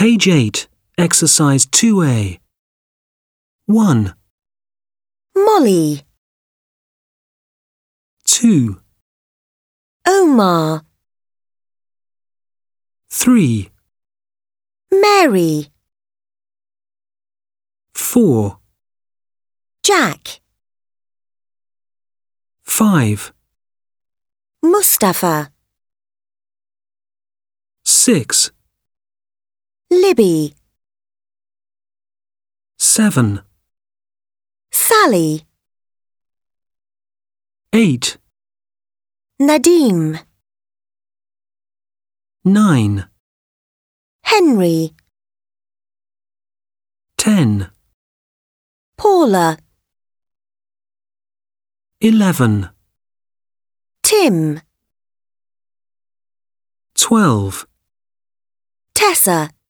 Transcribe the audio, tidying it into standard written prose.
Page 8, Exercise 2A. 1, Molly, 2, Omar, 3, Mary, 4, Jack, 5, Mustafa, 6, Libby, 7, Sally, 8, Nadim, 9, Henry, 10, Paula, 11, Tim, 12, Tessa.